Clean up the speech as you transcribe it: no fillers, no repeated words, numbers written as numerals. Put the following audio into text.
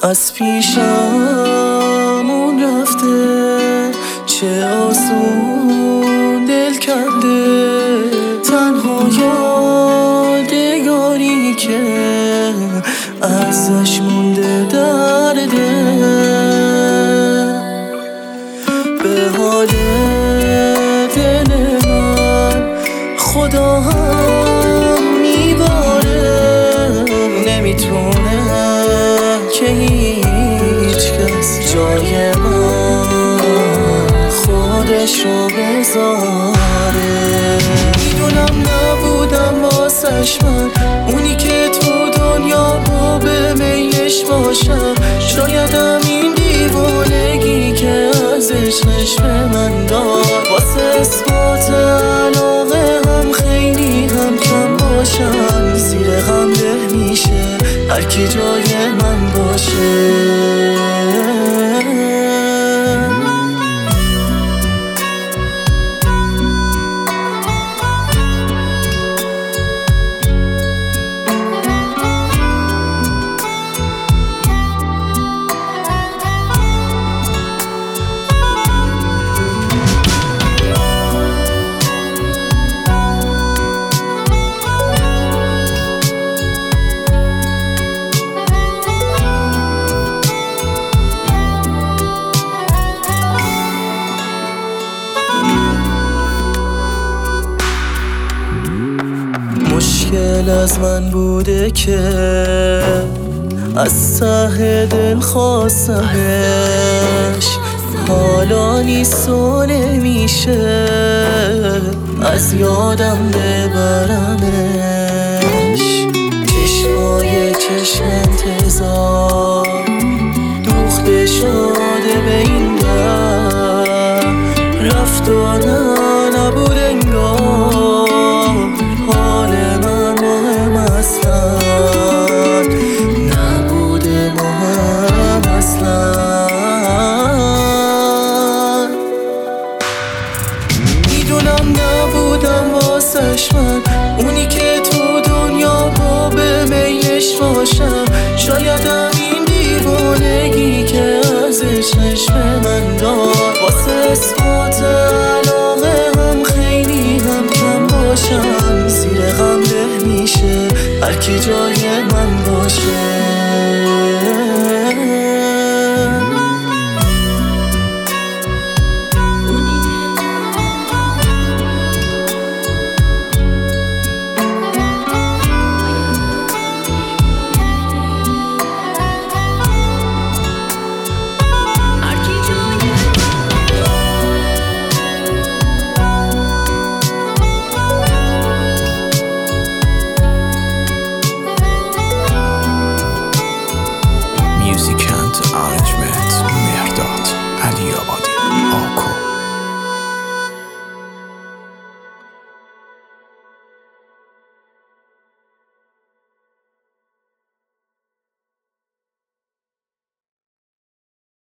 از پیشمون رفته، چه آسون دل کنده. تنها یادگاری که ازش مونده در دل، به حال دل من خدا هم میباره. نمیتونه که هیچ کس جای من خودش رو بذاره. میدونم نبودم واسش من اونی که تو دنیا با به میلش باشم. شایدم این دیوانگی که ازش به من داد، واسه اثبات علاقه هم خیلی هم کم باشم. زیر غم له میشه هر کی جای من باشه. مشکل از من بوده که از ته دل خواستمش، حالا نیست و نمیشه از یادم ببرمش. چشمای چشم انتظار دوخته شده به این در، رفت و نبود انگار. حال من مهم اصلا نبوده، مهم اصلا. میدونم نبودم واسش من اونی که تو دنیا با به میلش باشم. شایدم این دیوانگی که ازش به من داد، واسه اثبات علاقه هم خیلی هم کم باشم. زیر غم له میشه هر کی جای